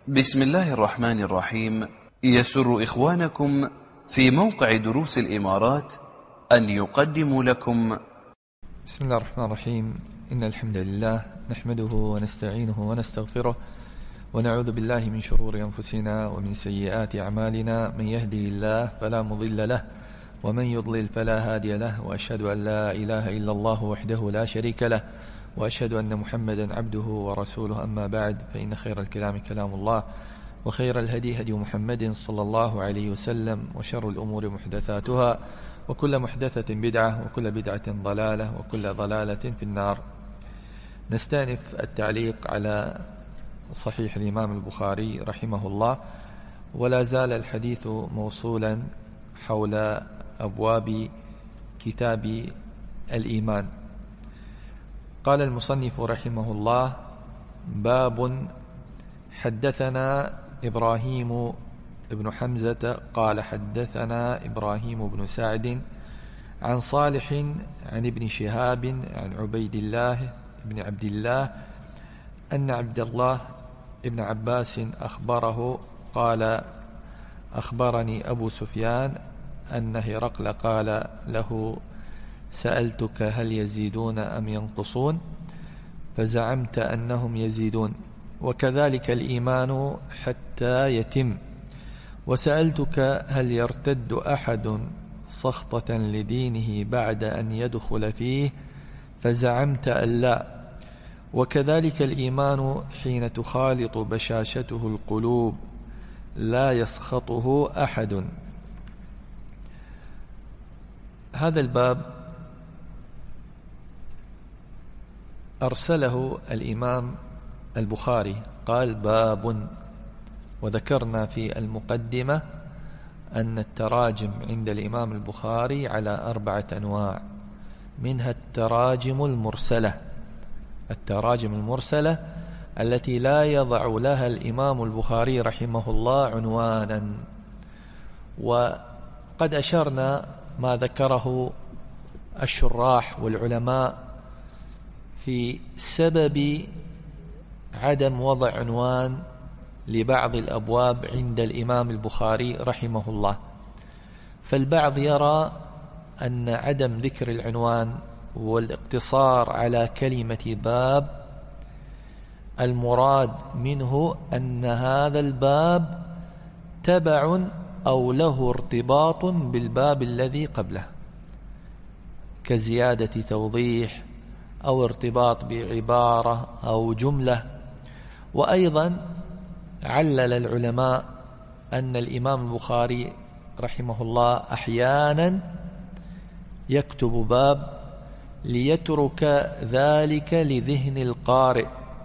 بسم الله الرحمن الرحيم. يسر إخوانكم في موقع دروس الإمارات أن يقدموا لكم بسم الله الرحمن الرحيم. إن الحمد لله نحمده ونستعينه ونستغفره ونعوذ بالله من شرور أنفسنا ومن سيئات أعمالنا. من يهدي الله فلا مضل له ومن يضلل فلا هادي له، وأشهد أن لا إله إلا الله وحده لا شريك له، وأشهد أن محمدا عبده ورسوله. أما بعد، فإن خير الكلام كلام الله، وخير الهدي هدي محمد صلى الله عليه وسلم، وشر الأمور محدثاتها، وكل محدثة بدعة، وكل بدعة ضلالة، وكل ضلالة في النار. نستأنف التعليق على صحيح الإمام البخاري رحمه الله، ولا زال الحديث موصولا حول أبواب كتاب الإيمان. قال المصنف رحمه الله: باب حدثنا إبراهيم بن حمزة قال حدثنا إبراهيم بن سعد عن صالح عن ابن شهاب عن عبيد الله بن عبد الله أن عبد الله بن عباس أخبره قال: أخبرني أبو سفيان أن هرقل قال له: سألتك هل يزيدون أم ينقصون؟ فزعمت أنهم يزيدون، وكذلك الإيمان حتى يتم. وسألتك هل يرتد أحد سخطة لدينه بعد أن يدخل فيه؟ فزعمت أن لا، وكذلك الإيمان حين تخالط بشاشته القلوب لا يسخطه أحد. هذا الباب أرسله الإمام البخاري، قال: باب. وذكرنا في المقدمة أن التراجم عند الإمام البخاري على 4 أنواع، منها التراجم المرسلة. التراجم المرسلة التي لا يضع لها الإمام البخاري رحمه الله عنوانا، وقد أشرنا ما ذكره الشراح والعلماء في سبب عدم وضع عنوان لبعض الأبواب عند الإمام البخاري رحمه الله. فالبعض يرى أن عدم ذكر العنوان والاقتصار على كلمة باب المراد منه أن هذا الباب تبع أو له ارتباط بالباب الذي قبله، كزيادة توضيح أو ارتباط بعبارة أو جملة. وأيضا علل العلماء أن الإمام البخاري رحمه الله أحيانا يكتب باب ليترك ذلك لذهن القارئ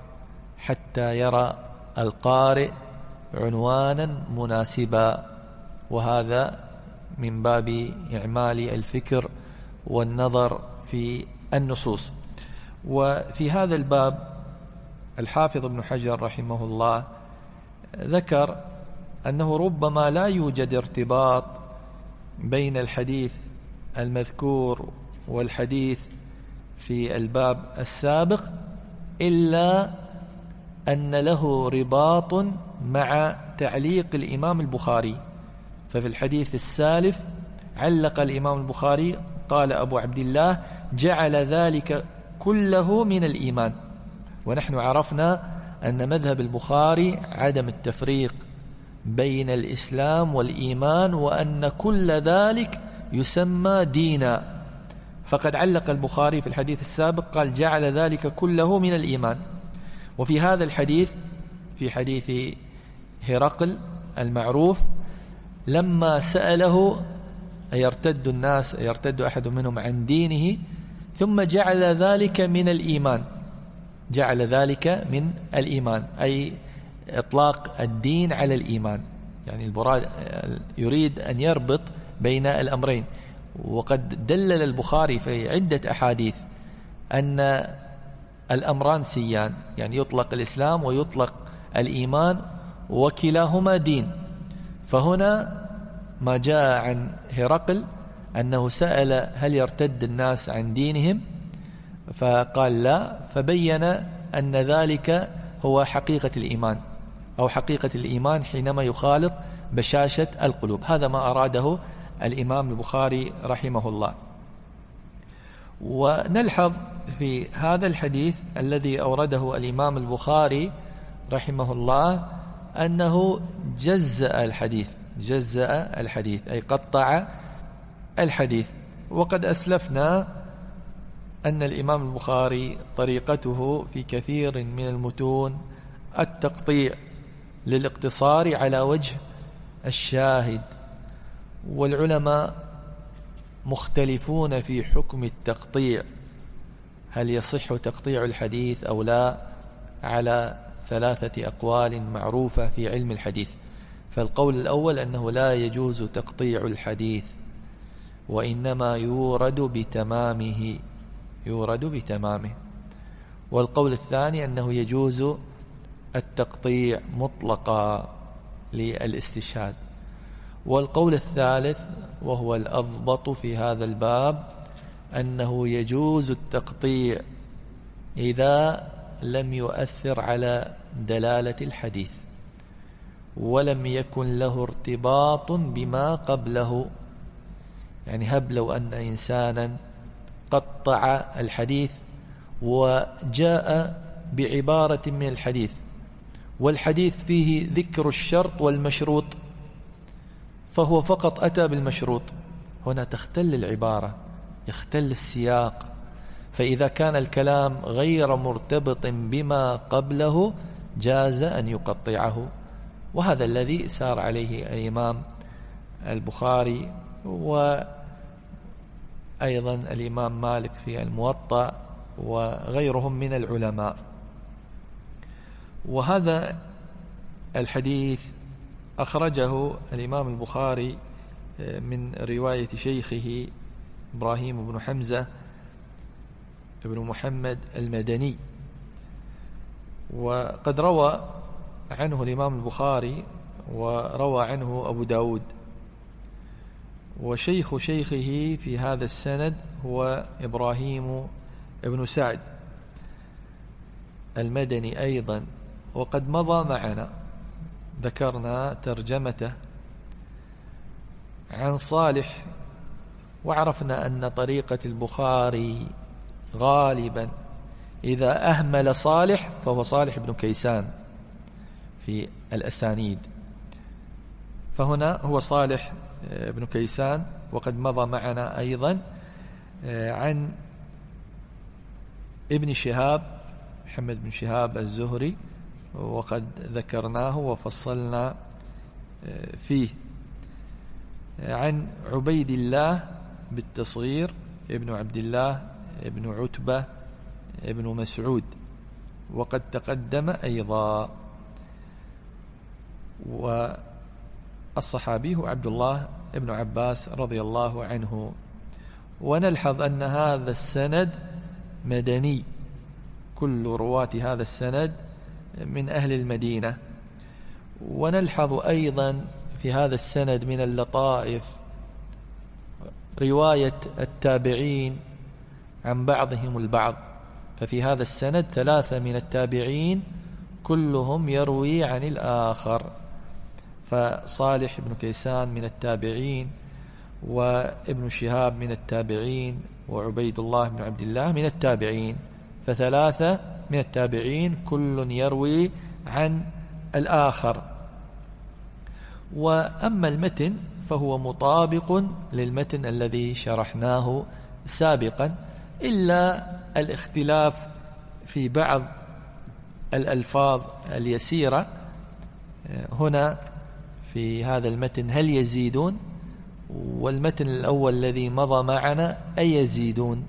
حتى يرى القارئ عنوانا مناسبا، وهذا من باب إعمال الفكر والنظر في النصوص. وفي هذا الباب الحافظ ابن حجر رحمه الله ذكر أنه ربما لا يوجد ارتباط بين الحديث المذكور والحديث في الباب السابق، إلا أن له رباط مع تعليق الإمام البخاري. ففي الحديث السالف علق الإمام البخاري قال أبو عبد الله: جعل ذلك كله من الإيمان. ونحن عرفنا أن مذهب البخاري عدم التفريق بين الإسلام والإيمان، وأن كل ذلك يسمى دينا. فقد علق البخاري في الحديث السابق قال: جعل ذلك كله من الإيمان. وفي هذا الحديث، في حديث هرقل المعروف، لما سأله أيرتد الناس، أيرتد أحد منهم عن دينه، ثم جعل ذلك من الإيمان. جعل ذلك من الإيمان أي إطلاق الدين على الإيمان، يعني المراد يريد أن يربط بين الأمرين. وقد دلل البخاري في عدة أحاديث أن الأمران سيان، يعني يطلق الإسلام ويطلق الإيمان، وكلاهما دين. فهنا ما جاء عن هرقل أنه سأل هل يرتد الناس عن دينهم، فقال لا، فبين أن ذلك هو حقيقة الإيمان. أو حقيقة الإيمان حينما يخالط بشاشة القلوب. هذا ما أراده الإمام البخاري رحمه الله. ونلحظ في هذا الحديث الذي أورده الإمام البخاري رحمه الله أنه جزأ الحديث أي قطع الحديث. وقد أسلفنا أن الإمام البخاري طريقته في كثير من المتون التقطيع للاقتصار على وجه الشاهد، والعلماء مختلفون في حكم التقطيع، هل يصح تقطيع الحديث أو لا، على 3 أقوال معروفة في علم الحديث. فالقول الأول أنه لا يجوز تقطيع الحديث، وإنما يورد بتمامه. والقول الثاني أنه يجوز التقطيع مطلقا للاستشهاد. والقول الثالث وهو الأضبط في هذا الباب أنه يجوز التقطيع إذا لم يؤثر على دلالة الحديث ولم يكن له ارتباط بما قبله. يعني هب لو أن إنسانا قطع الحديث وجاء بعبارة من الحديث والحديث فيه ذكر الشرط والمشروط، فهو فقط أتى بالمشروط، هنا تختل العبارة، يختل السياق. فإذا كان الكلام غير مرتبط بما قبله جاز أن يقطعه. وهذا الذي سار عليه الإمام البخاري وأيضا الإمام مالك في الموطأ وغيرهم من العلماء. وهذا الحديث أخرجه الإمام البخاري من رواية شيخه إبراهيم بن حمزة بن محمد المدني، وقد روى عنه الإمام البخاري وروى عنه أبو داود. وشيخ شيخه في هذا السند هو إبراهيم بن سعد المدني أيضا، وقد مضى معنا ذكرنا ترجمته عن صالح. وعرفنا أن طريقة البخاري غالبا إذا أهمل صالح فهو صالح بن كيسان في الأسانيد، فهنا هو صالح بن كيسان. وقد مضى معنا أيضا عن ابن شهاب محمد بن شهاب الزهري، وقد ذكرناه وفصلنا فيه، عن عبيد الله بالتصغير ابن عبد الله ابن عتبة ابن مسعود، وقد تقدم أيضا. والصحابي هو عبد الله ابن عباس رضي الله عنه. ونلحظ أن هذا السند مدني، كل رواة هذا السند من أهل المدينة. ونلحظ أيضا في هذا السند من اللطائف رواية التابعين عن بعضهم البعض، ففي هذا السند 3 من التابعين كلهم يروي عن الآخر، فصالح بن كيسان من التابعين، وابن شهاب من التابعين، وعبيد الله بن عبد الله من التابعين، ف3 من التابعين كل يروي عن الآخر. وأما المتن فهو مطابق للمتن الذي شرحناه سابقا، إلا الاختلاف في بعض الألفاظ اليسيرة. هنا في هذا المتن هل يزيدون، والمتن الأول الذي مضى معنا أي يزيدون،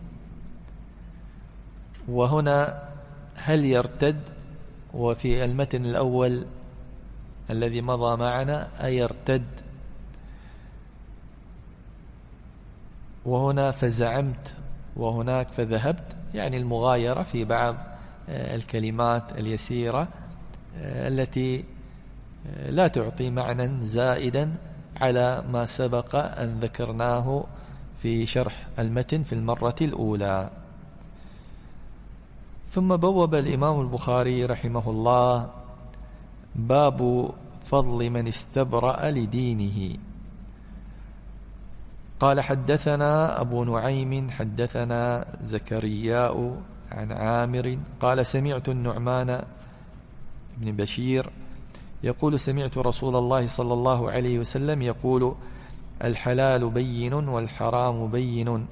وهنا هل يرتد، وفي المتن الأول الذي مضى معنا أيرتد، وهنا فزعمت وهناك فذهبت، يعني المغايرة في بعض الكلمات اليسيرة التي لا تعطي معنى زائدا على ما سبق أن ذكرناه في شرح المتن في المرة الأولى. ثم بوب الإمام البخاري رحمه الله باب فضل من استبرأ لدينه. قال حدثنا أبو نعيم حدثنا زكرياء عن عامر قال سمعت النعمان بن بشير يقول سمعت رسول الله صلى الله عليه وسلم يقول الحلال بين والحرام بين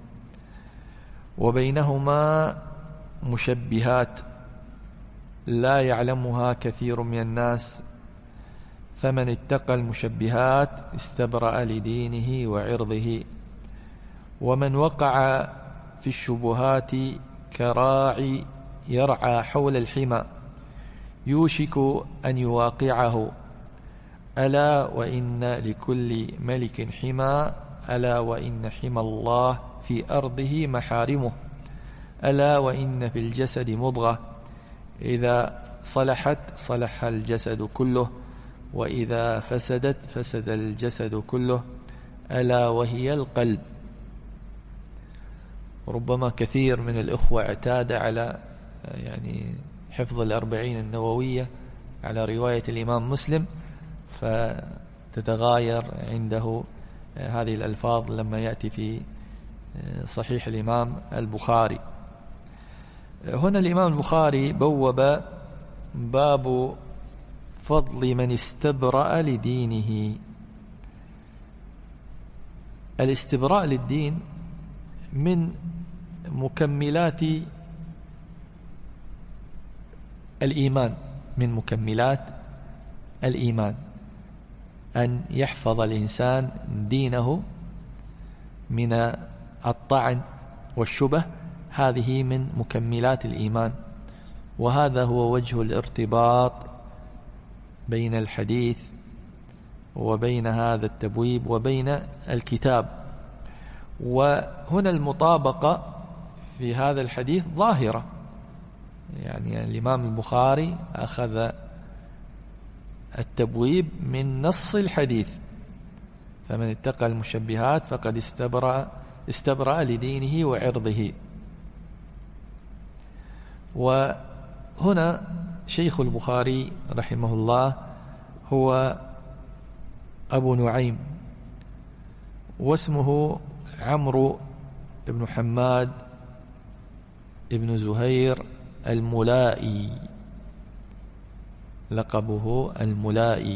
وبينهما مشبهات لا يعلمها كثير من الناس فمن اتقى المشبهات استبرأ لدينه وعرضه ومن وقع في الشبهات كراعي يرعى حول الحمى يوشك أن يواقعه ألا وإن لكل ملك حمى ألا وإن حمى الله في أرضه محارمه ألا وإن في الجسد مضغة إذا صلحت صلح الجسد كله وإذا فسدت فسد الجسد كله ألا وهي القلب. ربما كثير من الإخوة اعتاد على حفظ الأربعين النووية على رواية الإمام مسلم فتتغاير عنده هذه الألفاظ لما يأتي في صحيح الإمام البخاري. هنا الإمام البخاري بوب باب فضل من استبرأ لدينه. الاستبراء للدين من مكملات الإيمان، من مكملات الإيمان أن يحفظ الإنسان دينه من الطعن والشبه، هذه من مكملات الإيمان. وهذا هو وجه الارتباط بين الحديث وبين هذا التبويب وبين الكتاب. وهنا المطابقة في هذا الحديث ظاهرة، الإمام البخاري أخذ التبويب من نص الحديث فمن اتقى المشبهات فقد استبرأ لدينه وعرضه. وهنا شيخ البخاري رحمه الله هو أبو نعيم واسمه عمرو بن حماد ابن زهير الملائي، لقبه الملائي.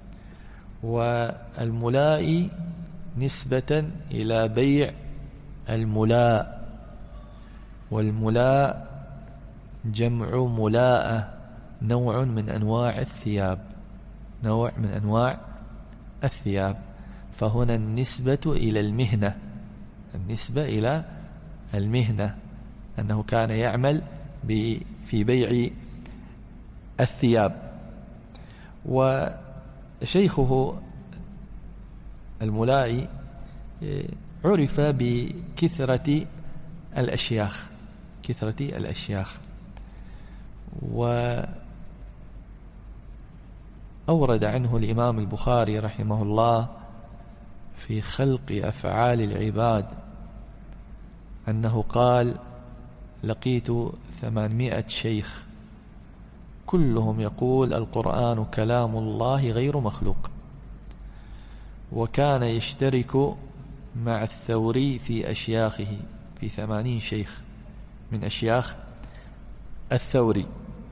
والملائي نسبة إلى بيع الملاء، والملاء جمع ملاءة، نوع من أنواع الثياب، نوع من أنواع الثياب. فهنا النسبة إلى المهنة، النسبة إلى المهنة أنه كان يعمل في بيع الثياب. وشيخه الملائي عرف بكثرة الأشياخ، كثرة الأشياخ. وأورد عنه الإمام البخاري رحمه الله في خلق أفعال العباد أنه قال لقيت 800 شيخ كلهم يقول القرآن كلام الله غير مخلوق. وكان يشترك مع الثوري في أشياخه، في 80 شيخ من أشياخ الثوري.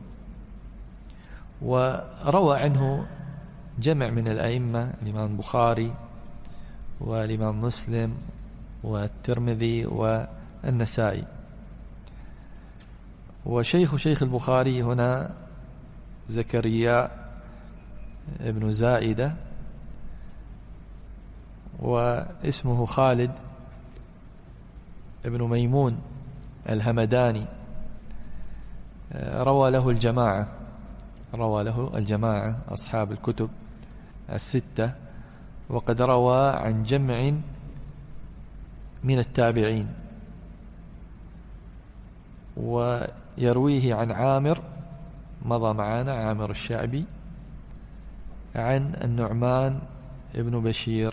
وروى عنه جمع من الأئمة، الإمام البخاري والإمام مسلم والترمذي والنسائي. وشيخ البخاري هنا زكريا ابن زائدة، واسمه خالد ابن ميمون الهمداني. روى له الجماعة أصحاب الكتب الستة، وقد روى عن جمع من التابعين. ويرويه عن عامر، مضى معنا عامر الشعبي، عن النعمان ابن بشير.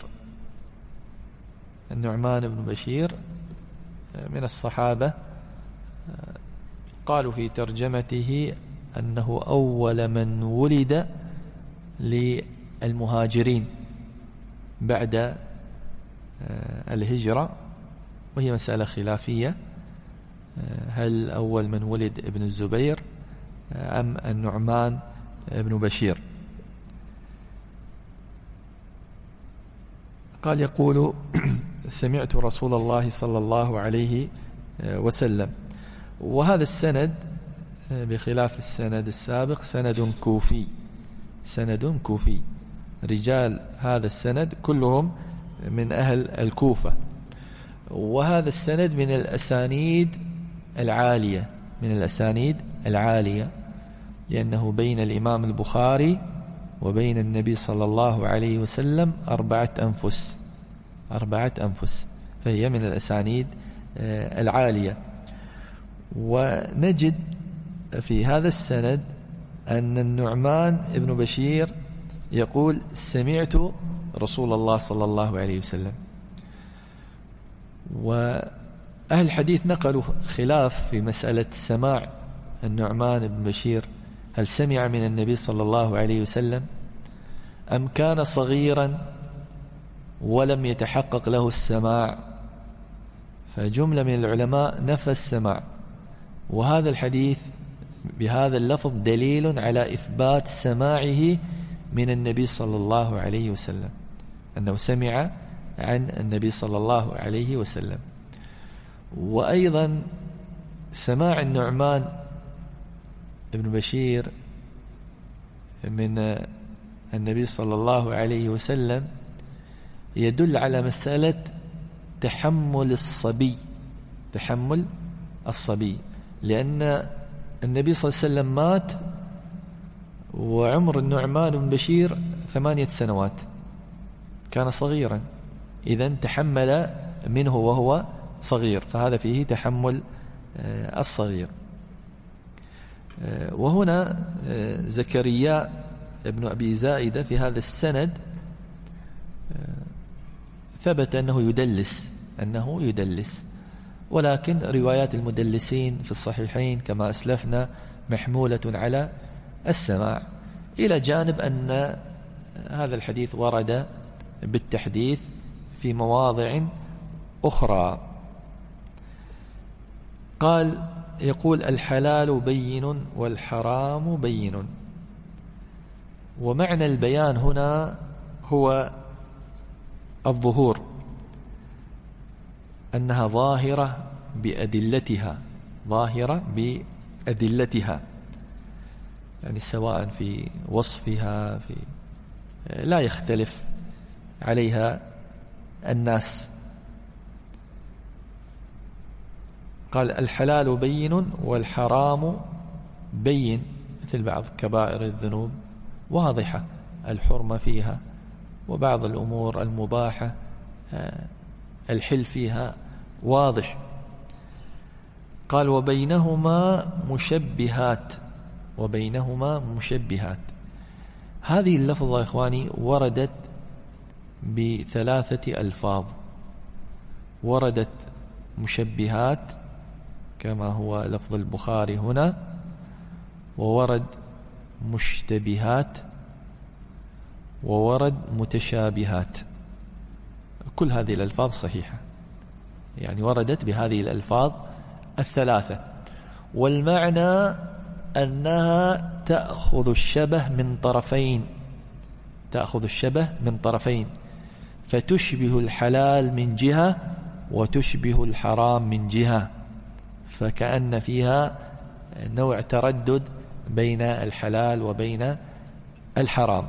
النعمان ابن بشير من الصحابة، قالوا في ترجمته أنه أول من ولد للمهاجرين بعد الهجرة، وهي مسألة خلافية، هل أول من ولد ابن الزبير أم النعمان ابن بشير؟ قال يقول سمعت رسول الله صلى الله عليه وسلم. وهذا السند بخلاف السند السابق سند كوفي، رجال هذا السند كلهم من أهل الكوفة، وهذا السند من الأسانيد العالية، لأنه بين الإمام البخاري وبين النبي صلى الله عليه وسلم 4 أنفس، فهي من الأسانيد العالية. ونجد في هذا السند أن النعمان ابن بشير يقول سمعت رسول الله صلى الله عليه وسلم. وأهل الحديث نقلوا خلاف في مسألة سماع النعمان بن بشير، هل سمع من النبي صلى الله عليه وسلم أم كان صغيرا ولم يتحقق له السماع؟ فجملة من العلماء نفى السماع، وهذا الحديث بهذا اللفظ دليل على إثبات سماعه من النبي صلى الله عليه وسلم، أنه سمع عن النبي صلى الله عليه وسلم. وأيضا سماع النعمان ابن بشير من النبي صلى الله عليه وسلم يدل على مسألة تحمل الصبي، لأن النبي صلى الله عليه وسلم مات وعمر النعمان بن بشير 8 سنوات، كان صغيرا، إذن تحمل منه وهو صغير، فهذا فيه تحمل الصغير. وهنا زكريا ابن أبي زائدة في هذا السند ثبت أنه يدلس، ولكن روايات المدلسين في الصحيحين كما أسلفنا محمولة على السماع، إلى جانب أن هذا الحديث ورد بالتحديث في مواضع أخرى. قال يقول الحلال بين والحرام بين، ومعنى البيان هنا هو الظهور، أنها ظاهرة بأدلتها، يعني سواء في وصفها لا يختلف عليها الناس. قال الحلال بين والحرام بين، مثل بعض كبائر الذنوب واضحة الحرمة فيها، وبعض الأمور المباحة الحل فيها واضح. قال وبينهما مشبهات. هذه اللفظة يا إخواني وردت ب3 ألفاظ، وردت مشبهات كما هو لفظ البخاري هنا، وورد مشتبهات، وورد متشابهات. كل هذه الألفاظ صحيحة، يعني وردت بهذه الألفاظ ال3، والمعنى أنها تأخذ الشبه من طرفين، فتشبه الحلال من جهة وتشبه الحرام من جهة، فكأن فيها نوع تردد بين الحلال وبين الحرام.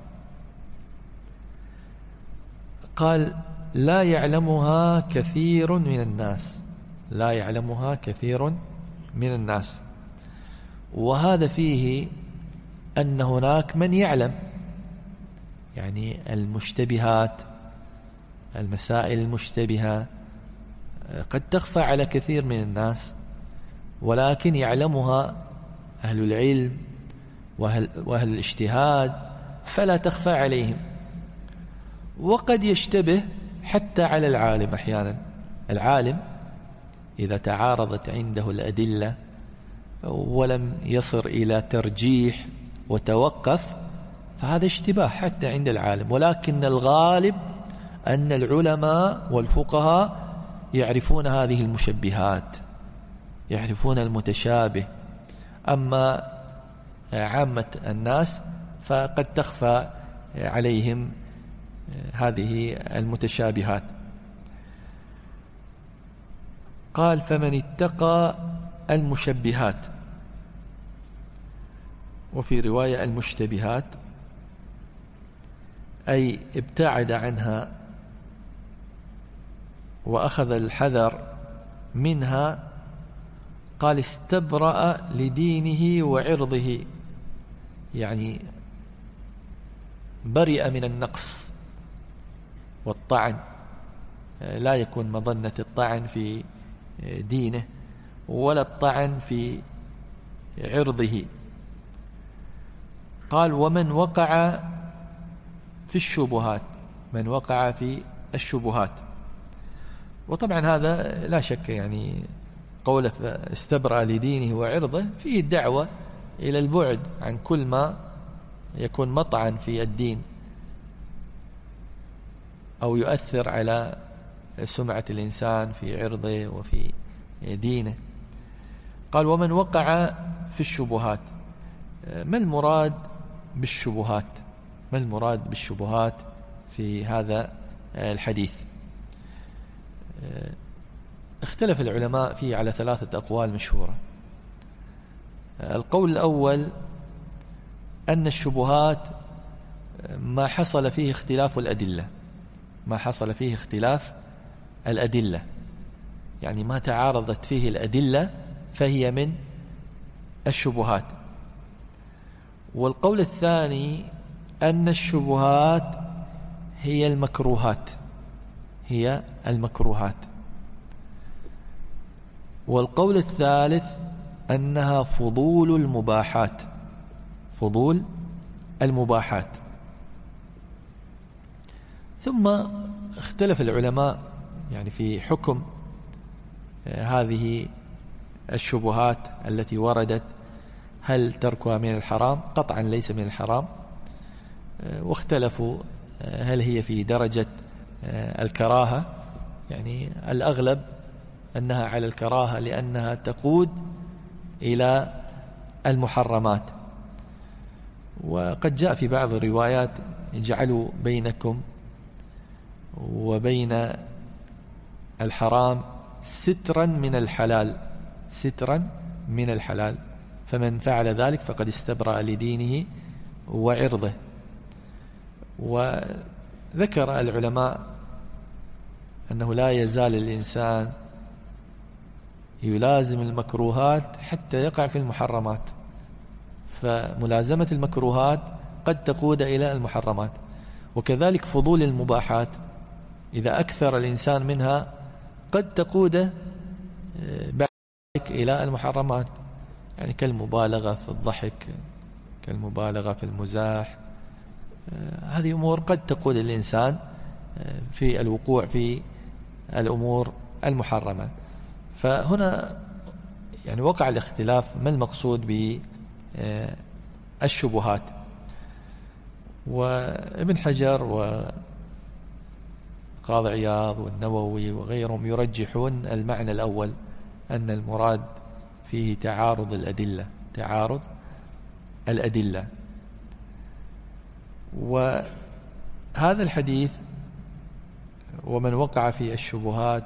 قال لا يعلمها كثير من الناس، وهذا فيه أن هناك من يعلم، يعني المشتبهات، المسائل المشتبهة قد تخفى على كثير من الناس، ولكن يعلمها أهل العلم وأهل الاجتهاد فلا تخفى عليهم. وقد يشتبه حتى على العالم أحيانا، العالم إذا تعارضت عنده الأدلة ولم يصل إلى ترجيح وتوقف، فهذا اشتباه حتى عند العالم، ولكن الغالب أن العلماء والفقهاء يعرفون هذه المشبهات، يعرفون المتشابه. أما عامة الناس فقد تخفى عليهم هذه المتشابهات. قال: فمن اتقى المشبهات، وفي رواية المشتبهات، أي ابتعد عنها وأخذ الحذر منها. قال: استبرأ لدينه وعرضه، يعني برئ من النقص والطعن، لا يكون مظنة الطعن في دينه ولا الطعن في عرضه. قال: ومن وقع في الشبهات، من وقع في الشبهات. وطبعا هذا لا شك يعني قوله استبرأ لدينه وعرضه فيه الدعوة إلى البعد عن كل ما يكون مطعن في الدين أو يؤثر على سمعة الإنسان في عرضه وفي دينه. قال: ومن وقع في الشبهات. ما المراد بالشبهات؟ ما المراد بالشبهات في هذا الحديث؟ اختلف العلماء فيه على 3 أقوال مشهورة. القول الأول أن الشبهات ما حصل فيه اختلاف الأدلة، ما حصل فيه اختلاف الأدلة، يعني ما تعارضت فيه الأدلة فهي من الشبهات. والقول الثاني أن الشبهات هي المكروهات، هي المكروهات. والقول الثالث أنها فضول المباحات، فضول المباحات. ثم اختلف العلماء يعني في حكم هذه الشبهات التي وردت، هل تركها من الحرام؟ قطعا ليس من الحرام. واختلفوا هل هي في درجة الكراهة، يعني الأغلب أنها على الكراهة لأنها تقود إلى المحرمات. وقد جاء في بعض الروايات: اجعلوا بينكم وبين الحرام سترا من الحلال، سترا من الحلال، فمن فعل ذلك فقد استبرأ لدينه وعرضه. وذكر العلماء أنه لا يزال الإنسان يلازم المكروهات حتى يقع في المحرمات، فملازمة المكروهات قد تقود إلى المحرمات. وكذلك فضول المباحات إذا أكثر الإنسان منها قد تقود بعد ذلك إلى المحرمات، يعني كالمبالغة في الضحك، كالمبالغة في المزاح. هذه أمور قد تقود الإنسان في الوقوع في الأمور المحرمة. فهنا يعني وقع الاختلاف ما المقصود بالشبهات. وابن حجر وقاضي عياض والنووي وغيرهم يرجحون المعنى الأول، أن المراد فيه تعارض الأدلة، تعارض الأدلة. وهذا الحديث ومن وقع في الشبهات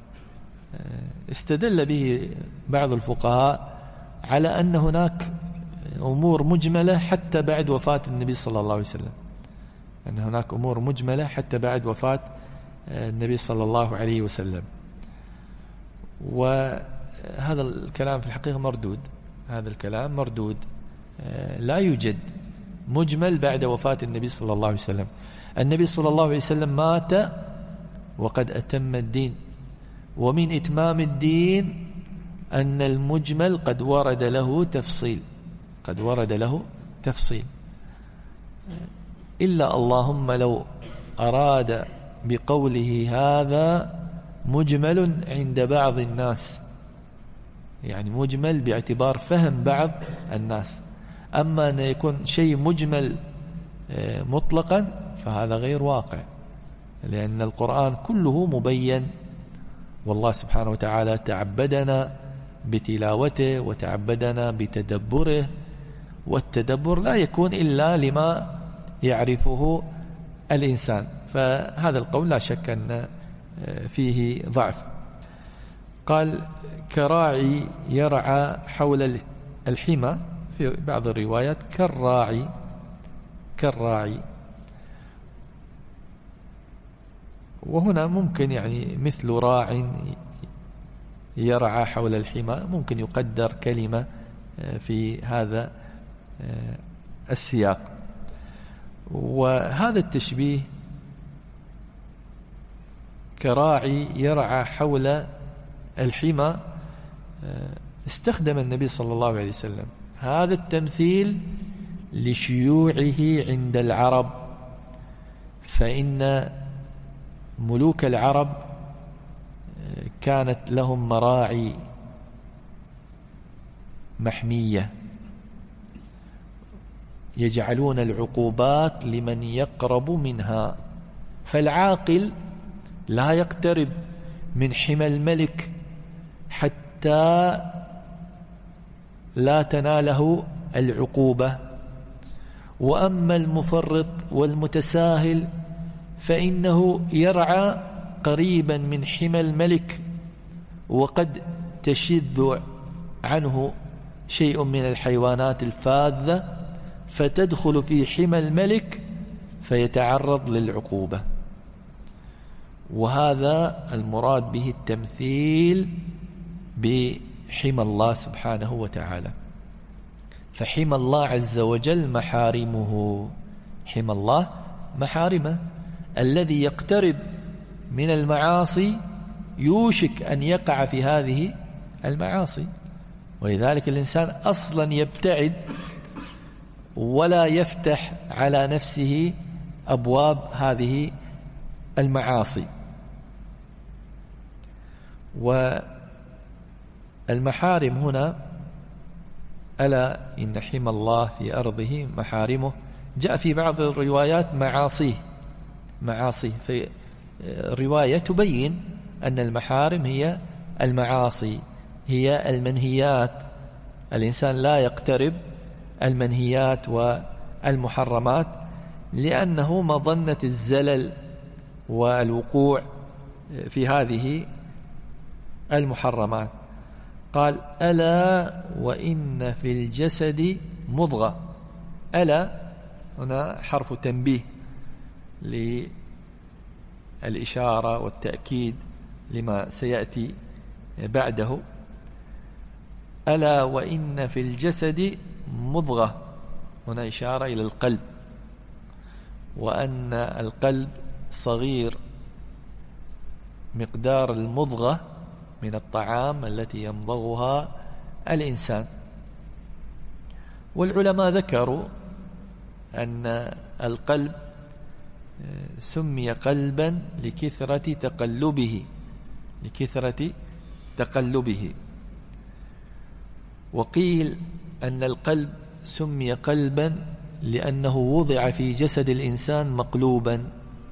استدل به بعض الفقهاء على أن هناك أمور مجملة حتى بعد وفاة النبي صلى الله عليه وسلم، أن هناك أمور مجملة حتى بعد وفاة النبي صلى الله عليه وسلم. وهذا الكلام في الحقيقة مردود، هذا الكلام مردود، لا يوجد مجمل بعد وفاة النبي صلى الله عليه وسلم. النبي صلى الله عليه وسلم مات وقد أتم الدين، ومن إتمام الدين أن المجمل قد ورد له تفصيل، قد ورد له تفصيل، إلا اللهم لو أراد بقوله هذا مجمل عند بعض الناس، يعني مجمل باعتبار فهم بعض الناس. أما أن يكون شيء مجمل مطلقا فهذا غير واقع، لأن القرآن كله مبين، والله سبحانه وتعالى تعبدنا بتلاوته وتعبدنا بتدبره، والتدبر لا يكون إلا لما يعرفه الإنسان. فهذا القول لا شك أن فيه ضعف. قال كراعي يرعى حول الحمى، في بعض الروايات كالراعي، وهنا ممكن يعني مثل راع يرعى حول الحمى، ممكن يقدر كلمة في هذا السياق. وهذا التشبيه كراعي يرعى حول الحمى استخدم النبي صلى الله عليه وسلم هذا التمثيل لشيوعه عند العرب، فإن ملوك العرب كانت لهم مراعي محمية يجعلون العقوبات لمن يقرب منها، فالعاقل لا يقترب من حمى الملك حتى لا تناله العقوبة، وأما المفرط والمتساهل فإنه يرعى قريبا من حمى الملك، وقد تشذ عنه شيء من الحيوانات الفاذة فتدخل في حمى الملك فيتعرض للعقوبة. وهذا المراد به التمثيل بحمى الله سبحانه وتعالى. فحمى الله عز وجل محارمه، حمى الله محارمه، الذي يقترب من المعاصي يوشك أن يقع في هذه المعاصي، ولذلك الإنسان أصلا يبتعد ولا يفتح على نفسه أبواب هذه المعاصي. والمحارم هنا ألا إن حمى الله في أرضه محارمه، جاء في بعض الروايات معاصيه، في رواية تبين أن المحارم هي المعاصي، هي المنهيات، الإنسان لا يقترب المنهيات والمحرمات لأنه مظنة الزلل والوقوع في هذه المحرمات. قال ألا وإن في الجسد مضغة. ألا هنا حرف تنبيه للإشارة والتأكيد لما سيأتي بعده. ألا وإن في الجسد مضغة، هنا إشارة إلى القلب، وأن القلب صغير مقدار المضغة من الطعام التي يمضغها الإنسان. والعلماء ذكروا أن القلب سمي قلبا لكثرة تقلبه، وقيل أن القلب سمي قلبا لأنه وضع في جسد الإنسان مقلوبا،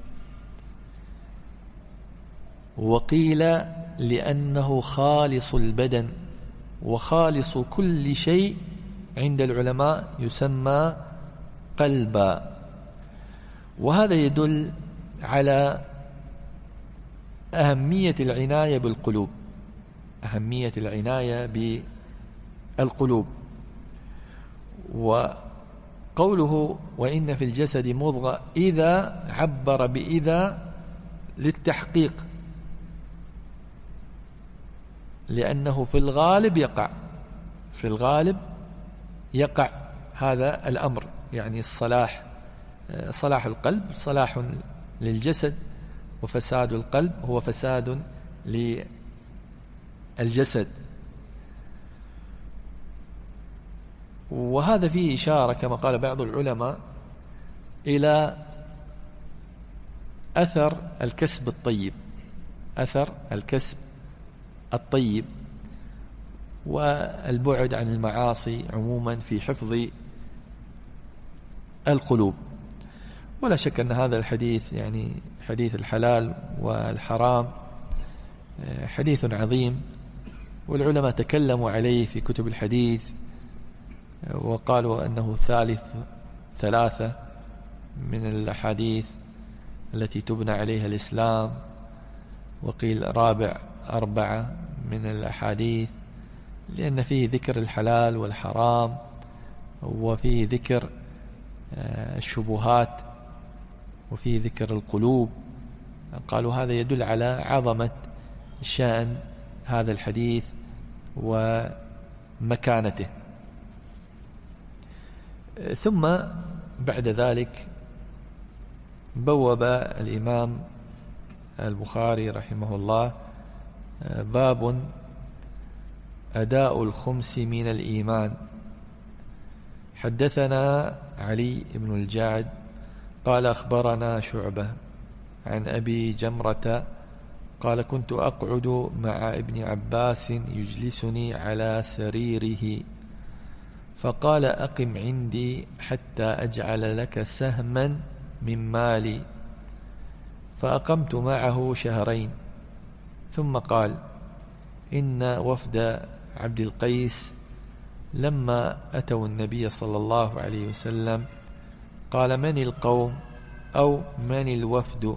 وقيل لأنه خالص البدن وخالص كل شيء عند العلماء يسمى قلبا. وهذا يدل على أهمية العناية بالقلوب، أهمية العناية بالقلوب. وقوله وإن في الجسد مضغة، إذا عبر بإذا للتحقيق، لأنه في الغالب يقع هذا الأمر، يعني صلاح القلب صلاح للجسد، وفساد القلب هو فساد للجسد. وهذا فيه إشارة كما قال بعض العلماء إلى أثر الكسب الطيب والبعد عن المعاصي عموما في حفظ القلوب. ولا شك أن هذا الحديث يعني حديث الحلال والحرام حديث عظيم، والعلماء تكلموا عليه في كتب الحديث وقالوا أنه ثلاثة من الأحاديث التي تبنى عليها الإسلام، وقيل رابع 4 من الأحاديث، لأن فيه ذكر الحلال والحرام وفيه ذكر الشبهات وفيه ذكر القلوب. قالوا هذا يدل على عظمة شأن هذا الحديث ومكانته. ثم بعد ذلك بوب الإمام البخاري رحمه الله باب أداء الخمس من الإيمان. حدثنا علي بن الجعد قال أخبرنا شعبة عن أبي جمرة قال كنت أقعد مع ابن عباس يجلسني على سريره فقال أقم عندي حتى أجعل لك سهما من مالي، فأقمت معه 2 شهرين، ثم قال إن وفد عبد القيس لما أتوا النبي صلى الله عليه وسلم قال من القوم أو من الوفد؟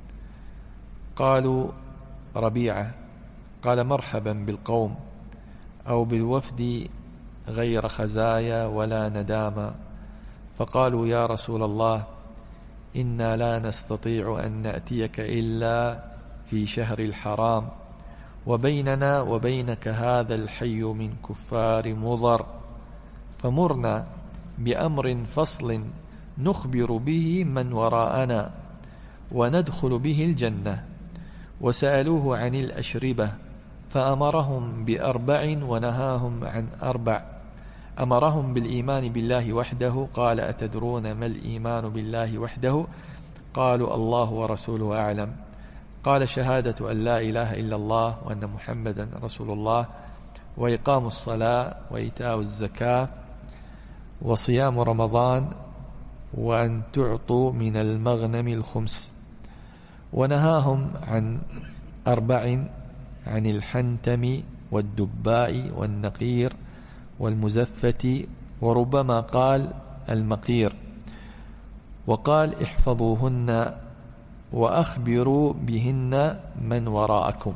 قالوا ربيعة. قال مرحبا بالقوم أو بالوفد غير خزايا ولا ندامة. فقالوا يا رسول الله إنا لا نستطيع أن نأتيك إلا في شهر الحرام، وبيننا وبينك هذا الحي من كفار مضر، فمرنا بأمر فصل نخبر به من وراءنا وندخل به الجنة. وسألوه عن الأشربة فأمرهم ب4 ونهاهم عن 4. أمرهم بالإيمان بالله وحده. قال أتدرون ما الإيمان بالله وحده؟ قالوا الله ورسوله أعلم. قال شهادة أن لا إله إلا الله وأن محمدا رسول الله، وإقام الصلاة وإيتاء الزكاة وصيام رمضان، وأن تعطوا من المغنم الخمس. ونهاهم عن 4: عن الحنتم والدباء والنقير والمزفة، وربما قال المقير. وقال احفظوهن وأخبروا بهن من وراءكم.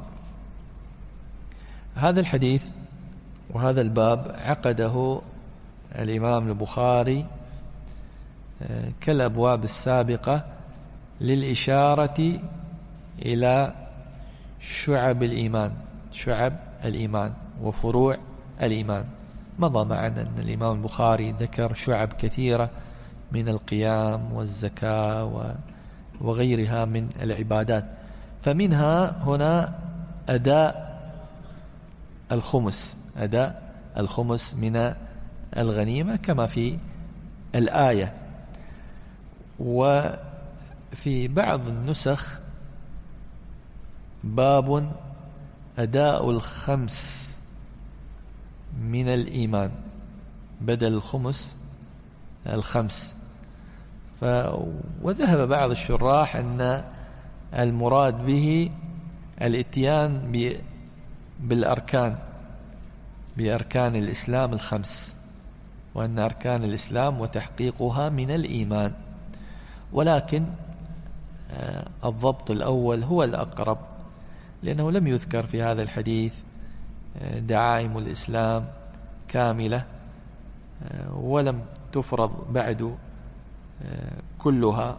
هذا الحديث وهذا الباب عقده الإمام البخاري كالأبواب السابقة للإشارة إلى شعب الإيمان وفروع الإيمان. مضى معنا أن الإمام البخاري ذكر شعب كثيرة من القيام والزكاة وغيرها من العبادات، فمنها هنا أداء الخمس من الغنيمة كما في الآية. وفي بعض النسخ باب أداء 5 من الإيمان بدل الخمس 5. وذهب بعض الشراح أن المراد به الاتيان بأركان الإسلام 5، وأن أركان الإسلام وتحقيقها من الإيمان. ولكن الضبط الأول هو الأقرب، لأنه لم يذكر في هذا الحديث دعائم الإسلام كاملة، ولم تفرض بعد كلها،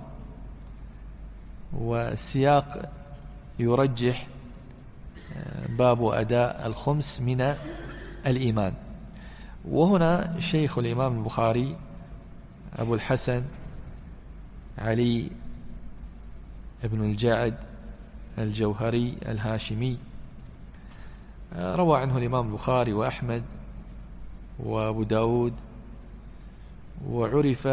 والسياق يرجح باب أداء 5 من الإيمان. وهنا شيخ الإمام البخاري أبو الحسن علي بن الجعد الجوهري الهاشمي روى عنه الإمام البخاري وأحمد وأبو داود، وعرف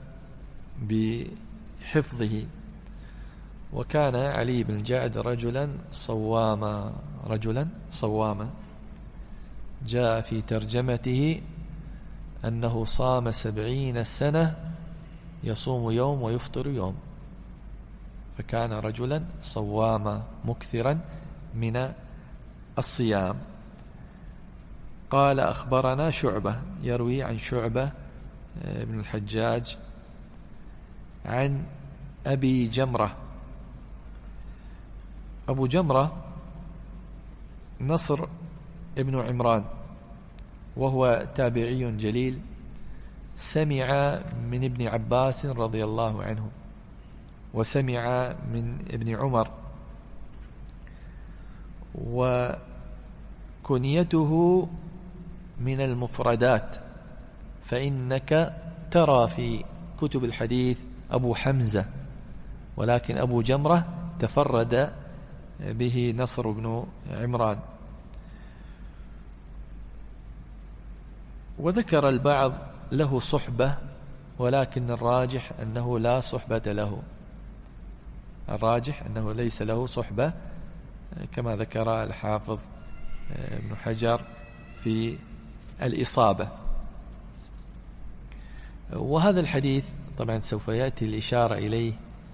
بحفظه. وكان علي بن الجعد رجلا صواما جاء في ترجمته أنه صام 70 سنة يصوم يوم ويفطر يوم. فكان رجلا صواما مكثرا من الصيام. قال أخبرنا شعبة، يروي عن شعبة بن الحجاج عن أبي جمرة. أبو جمرة نصر ابن عمران، وهو تابعي جليل، سمع من ابن عباس رضي الله عنه، وسمع من ابن عمر، وكنيته من المفردات، فإنك ترى في كتب الحديث أبو حمزة، ولكن أبو جمرة تفرد به نصر بن عمران. وذكر البعض له صحبة، ولكن الراجح أنه لا صحبة له، الراجح أنه ليس له صحبة، كما ذكر الحافظ ابن حجر في الإصابة. وهذا الحديث طبعا سوف يأتي الإشارة إليه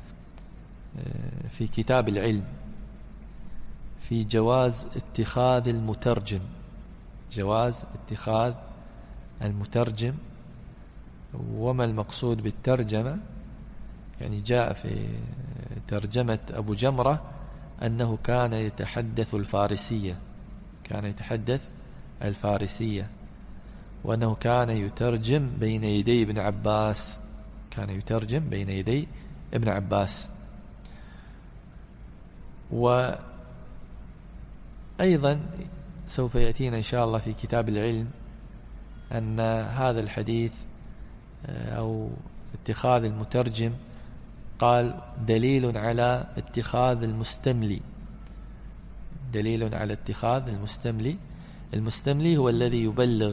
في كتاب العلم، في جواز اتخاذ المترجم، جواز اتخاذ المترجم. وما المقصود بالترجمة؟ يعني جاء في ترجمة أبو جمرة أنه كان يتحدث الفارسية، كان يتحدث الفارسية، وأنه كان يترجم بين يدي ابن عباس، كان يترجم بين يدي ابن عباس. وأيضا سوف يأتينا إن شاء الله في كتاب العلم أن هذا الحديث أو اتخاذ المترجم قال دليل على اتخاذ المستملي، دليل على اتخاذ المستملي. المستملي هو الذي يبلغ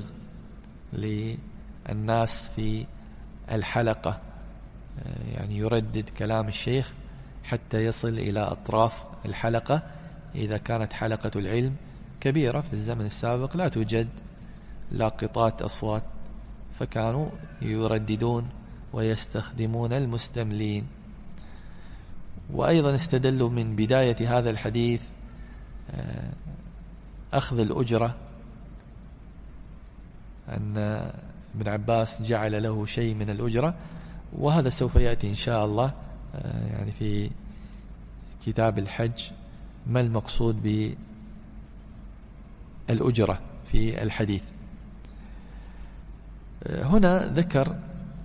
للناس في الحلقة، يعني يردد كلام الشيخ حتى يصل إلى أطراف الحلقة. إذا كانت حلقة العلم كبيرة في الزمن السابق لا توجد لاقطات أصوات، فكانوا يرددون ويستخدمون المستملين. وأيضا استدلوا من بداية هذا الحديث أخذ الأجرة، أن ابن عباس جعل له شيء من الأجرة، وهذا سوف يأتي إن شاء الله يعني في كتاب الحج ما المقصود بالأجرة في الحديث. هنا ذكر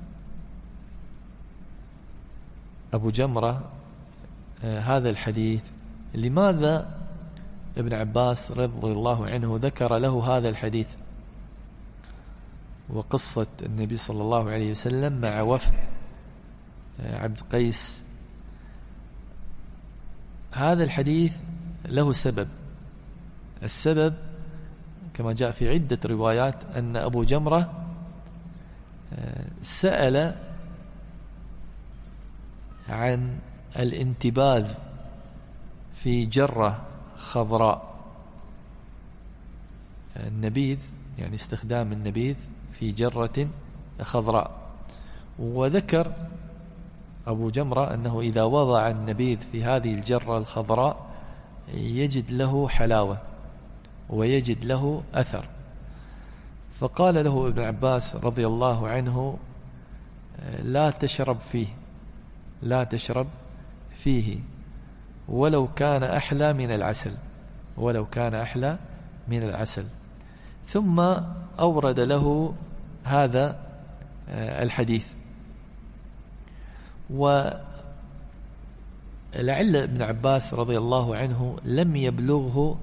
أبو جمرة هذا الحديث. لماذا ابن عباس رضي الله عنه ذكر له هذا الحديث وقصة النبي صلى الله عليه وسلم مع وفد عبد قيس؟ هذا الحديث له سبب. السبب كما جاء في عدة روايات أن أبو جمرة سأل عن الانتباذ في جرة خضراء، النبيذ يعني استخدام النبيذ في جرة خضراء. وذكر أبو جمرة أنه إذا وضع النبيذ في هذه الجرة الخضراء يجد له حلاوة ويجد له أثر. فقال له ابن عباس رضي الله عنه لا تشرب فيه، لا تشرب فيه ولو كان أحلى من العسل، ولو كان أحلى من العسل. ثم أورد له هذا الحديث. ولعل ابن عباس رضي الله عنه لم يبلغه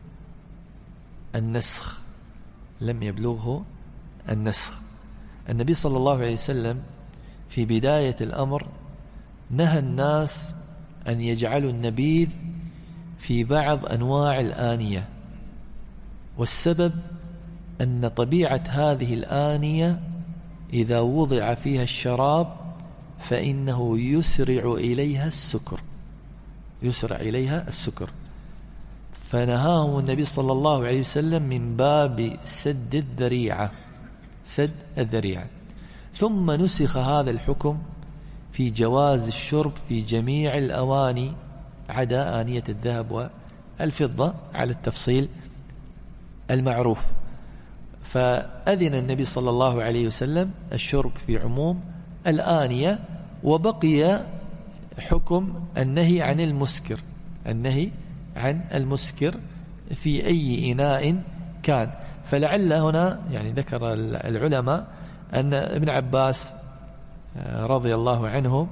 النسخ، لم يبلغه النسخ. النبي صلى الله عليه وسلم في بداية الأمر نهى الناس أن يجعلوا النبيذ في بعض أنواع الآنية، والسبب أن طبيعة هذه الآنية إذا وضع فيها الشراب فإنه يسرع إليها السكر، يسرع إليها السكر. فنهاهم النبي صلى الله عليه وسلم من باب سد الذريعة، سد الذريعة. ثم نسخ هذا الحكم في جواز الشرب في جميع الأواني عدا آنية الذهب والفضة على التفصيل المعروف. فأذن النبي صلى الله عليه وسلم الشرب في عموم الآنية، وبقي حكم النهي عن المسكر، النهي عن المسكر في أي إناء كان. فلعل هنا يعني ذكر العلماء أن ابن عباس رضي الله عنه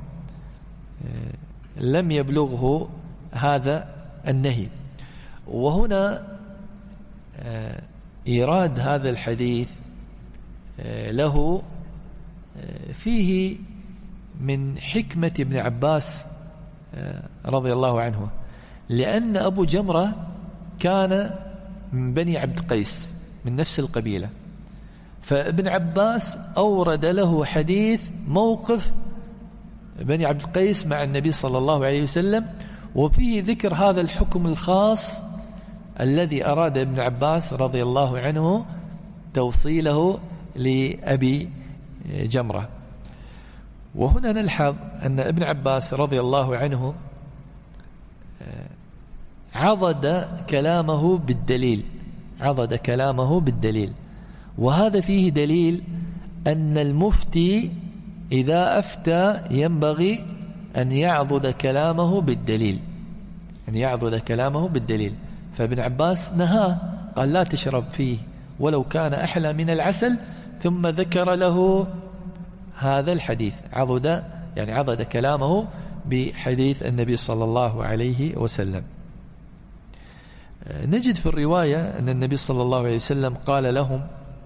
لم يبلغه هذا النهي. وهنا إيراد هذا الحديث له فيه من حكمة ابن عباس رضي الله عنه، لأن أبو جمرة كان من بني عبد قيس من نفس القبيلة، فابن عباس أورد له حديث موقف بني عبد قيس مع النبي صلى الله عليه وسلم، وفيه ذكر هذا الحكم الخاص الذي أراد ابن عباس رضي الله عنه توصيله لأبي جمرة. وهنا نلحظ أن ابن عباس رضي الله عنه عضد كلامه بالدليل، عضد كلامه بالدليل، وهذا فيه دليل أن المفتي إذا أفتى ينبغي أن يعضد كلامه بالدليل، أن يعضد كلامه بالدليل. فابن عباس نهاه، قال لا تشرب فيه ولو كان أحلى من العسل، ثم ذكر له هذا الحديث، عضد كلامه بحديث النبي صلى الله عليه وسلم. نجد في الرواية أن النبي صلى الله عليه وسلم قال لهم: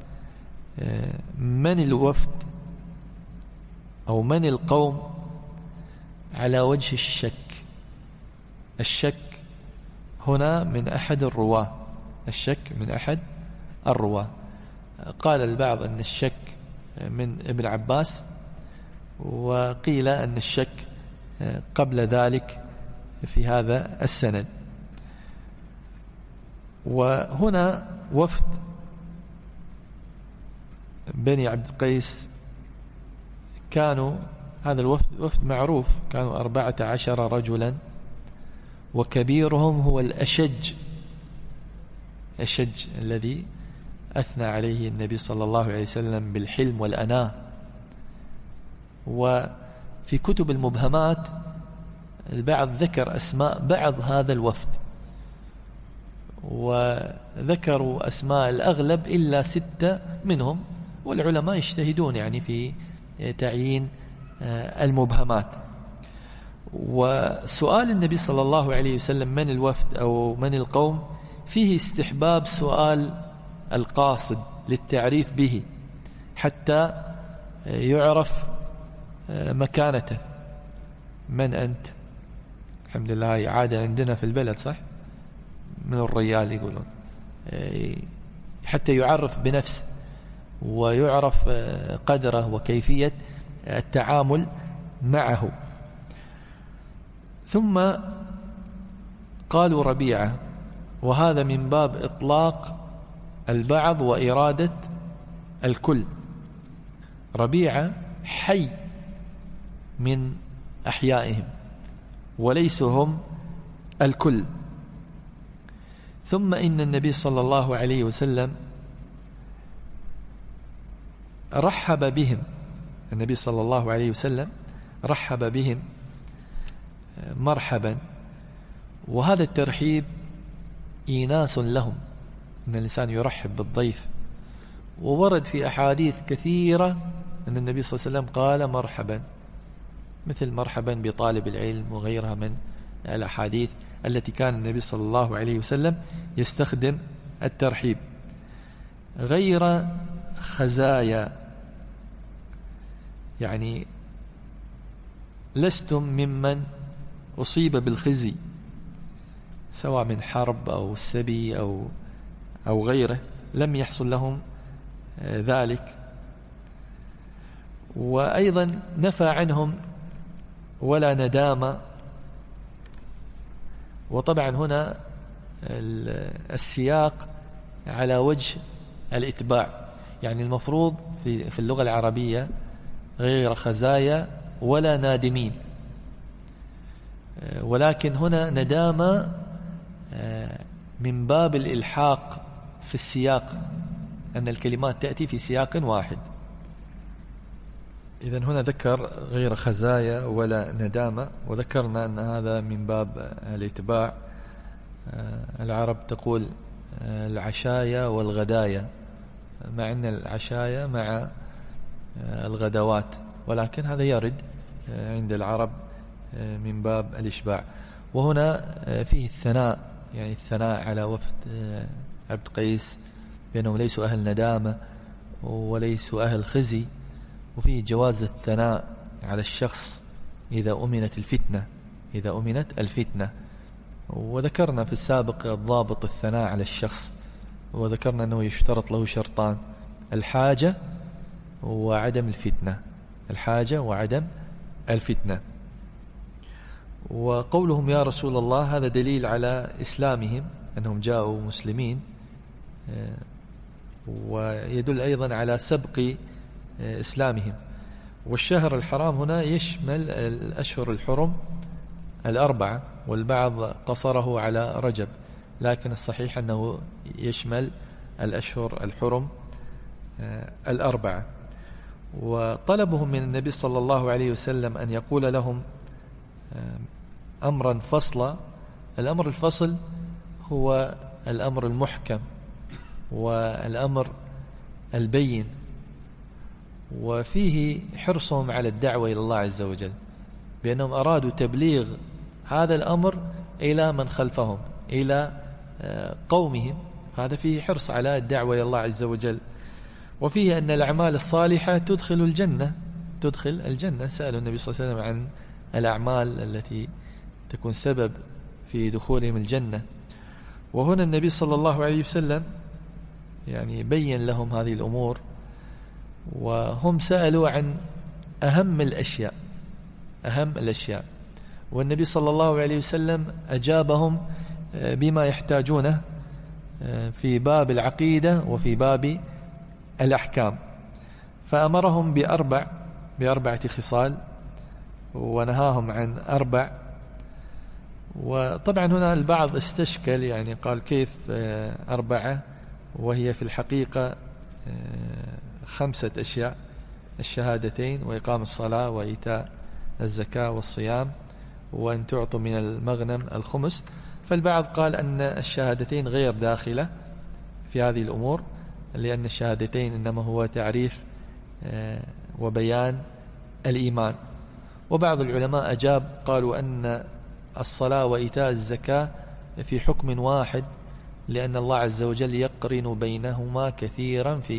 من الوفد أو من القوم على وجه الشك؟ الشك هنا من أحد الرواة، الشك من أحد الرواة. قال البعض أن الشك من ابن عباس، وقيل أن الشك قبل ذلك في هذا السند. وهنا وفد بني عبد قيس كانوا، هذا الوفد وفد معروف، كانوا 14 رجلا، وكبيرهم هو الأشج الذي أثنى عليه النبي صلى الله عليه وسلم بالحلم والأناة. وفي كتب المبهمات البعض ذكر أسماء بعض هذا الوفد، وذكروا أسماء الأغلب إلا 6 منهم، والعلماء يجتهدون يعني في تعيين المبهمات. وسؤال النبي صلى الله عليه وسلم من الوفد أو من القوم فيه استحباب سؤال القاصد للتعريف به حتى يعرف مكانته. من أنت؟ الحمد لله هي عادة عندنا في البلد، صح؟ من الرجال يقولون، حتى يعرف بنفسه ويعرف قدره وكيفية التعامل معه. ثم قالوا ربيعة، وهذا من باب إطلاق البعض وإرادة الكل. ربيعة حي من أحيائهم وليسوا هم الكل. ثم إن النبي صلى الله عليه وسلم رحب بهم، النبي صلى الله عليه وسلم رحب بهم مرحبا، وهذا الترحيب إيناس لهم، أن الإنسان يرحب بالضيف. وورد في أحاديث كثيرة أن النبي صلى الله عليه وسلم قال مرحبا، مثل مرحبا بطالب العلم وغيرها من الأحاديث التي كان النبي صلى الله عليه وسلم يستخدم الترحيب. غير خزايا، يعني لستم ممن أصيب بالخزي سواء من حرب أو سبي أو غيره، لم يحصل لهم ذلك. وأيضا نفى عنهم ولا ندامة. وطبعا هنا السياق على وجه الإتباع، يعني المفروض في اللغة العربية غير خزايا ولا نادمين. ولكن هنا ندامة من باب الإلحاق في السياق، أن الكلمات تأتي في سياق واحد. إذن هنا ذكر غير خزايا ولا ندامة، وذكرنا أن هذا من باب الاتباع. العرب تقول العشايا والغدايا، مع أن العشايا مع الغدوات، ولكن هذا يرد عند العرب من باب الإشباع. وهنا فيه الثناء، يعني الثناء على وفد عبد قيس بأنهم ليسوا أهل ندامة وليسوا أهل خزي، وفيه جواز الثناء على الشخص إذا أمنت الفتنة. وذكرنا في السابق ضابط الثناء على الشخص، وذكرنا أنه يشترط له شرطان: الحاجة وعدم الفتنة. وقولهم يا رسول الله هذا دليل على إسلامهم، أنهم جاءوا مسلمين، ويدل أيضا على سبق إسلامهم. والشهر الحرام هنا يشمل الأشهر الحرم 4، والبعض قصره على رجب، لكن الصحيح أنه يشمل الأشهر الحرم 4. وطلبهم من النبي صلى الله عليه وسلم أن يقول لهم أمرا فصلا. الأمر الفصل هو الأمر المحكم والأمر البين، وفيه حرصهم على الدعوة إلى الله عز وجل، بأنهم أرادوا تبليغ هذا الأمر إلى من خلفهم، إلى قومهم. هذا فيه حرص على الدعوة إلى الله عز وجل. وفيه أن الأعمال الصالحة تدخل الجنة. سألوا النبي صلى الله عليه وسلم عن الأعمال التي تكون سبب في دخولهم الجنة، وهنا النبي صلى الله عليه وسلم يعني بين لهم هذه الأمور، وهم سألوا عن أهم الأشياء، والنبي صلى الله عليه وسلم أجابهم بما يحتاجونه في باب العقيدة وفي باب الأحكام. فأمرهم بأربعة خصال، ونهاهم عن 4. وطبعا هنا البعض استشكل، يعني قال كيف 4 وهي في الحقيقة 5 أشياء: الشهادتين، وإقام الصلاة، وإيتاء الزكاة، والصيام، وأن تعطوا من المغنم الخمس. فالبعض قال أن الشهادتين غير داخلة في هذه الأمور، لأن الشهادتين إنما هو تعريف وبيان الإيمان. وبعض العلماء أجاب قالوا أن الصلاة وإيتاء الزكاة في حكم واحد، لأن الله عز وجل يقرن بينهما كثيرا في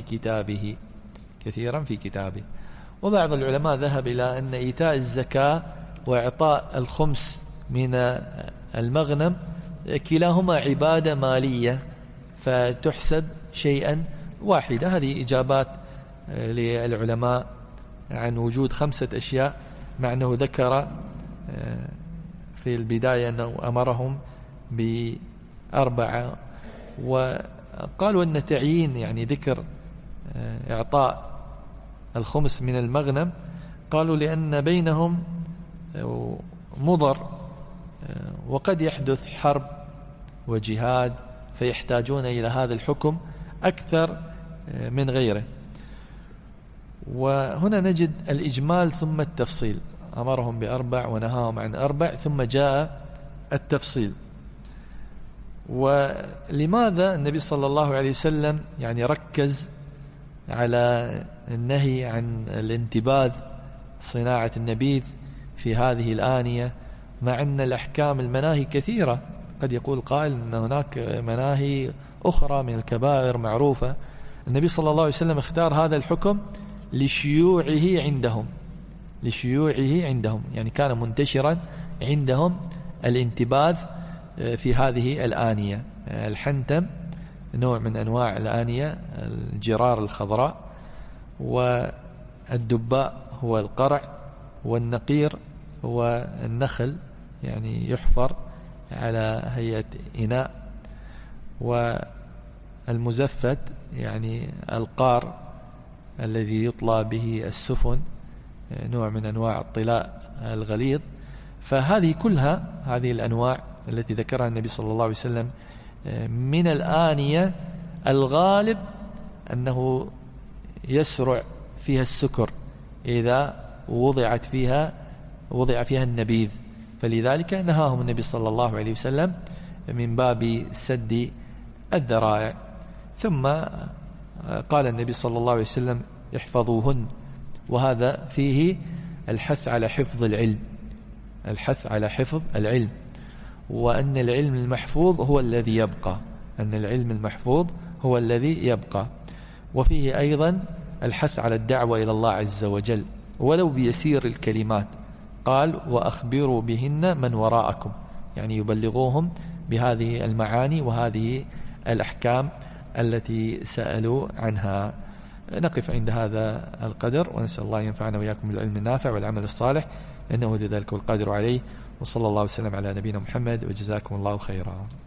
كتابه. وبعض العلماء ذهب إلى أن إيتاء الزكاة وإعطاء الخمس من المغنم كلاهما عبادة مالية، فتحسب شيئا واحدا. هذه إجابات للعلماء عن وجود 5 أشياء، مع أنه ذكر في البداية أنه أمرهم ب4. وقالوا أن تعيين يعني ذكر إعطاء الخمس من المغنم، قالوا لأن بينهم مضر، وقد يحدث حرب وجهاد، فيحتاجون إلى هذا الحكم أكثر من غيره. وهنا نجد الإجمال ثم التفصيل، أمرهم ب4 ونهاهم عن 4، ثم جاء التفصيل. ولماذا النبي صلى الله عليه وسلم يعني ركز على النهي عن الانتباذ، صناعة النبيذ في هذه الآنية، مع أن الأحكام المناهي كثيرة؟ قد يقول قائل أن هناك مناهي أخرى من الكبائر معروفة. النبي صلى الله عليه وسلم اختار هذا الحكم لشيوعه عندهم، يعني كان منتشرا عندهم الانتباذ في هذه الآنية. الحنتم نوع من أنواع الآنية، الجرار الخضراء، والدباء هو القرع، والنقير هو النخل يعني يحفر على هيئة إناء، والمزفت يعني القار الذي يطلى به السفن نوع من أنواع الطلاء الغليظ. فهذه كلها، هذه الأنواع التي ذكرها النبي صلى الله عليه وسلم من الآنية الغالب أنه يسرع فيها السكر إذا وضع فيها النبيذ، فلذلك نهاهم النبي صلى الله عليه وسلم من باب سد الذرائع. ثم قال النبي صلى الله عليه وسلم احفظوهن، وهذا فيه الحث على حفظ العلم، الحث على حفظ العلم، وأن العلم المحفوظ هو الذي يبقى، أن العلم المحفوظ هو الذي يبقى. وفيه أيضا الحث على الدعوة إلى الله عز وجل ولو بيسير الكلمات، قال وأخبروا بهن من وراءكم، يعني يبلغوهم بهذه المعاني وهذه الأحكام التي سألوا عنها. نقف عند هذا القدر، ونسأل الله ينفعنا وإياكم بالعلم النافع والعمل الصالح، إنه لذلك القادر عليه. وصلى الله وسلم على نبينا محمد، وجزاكم الله خيرا.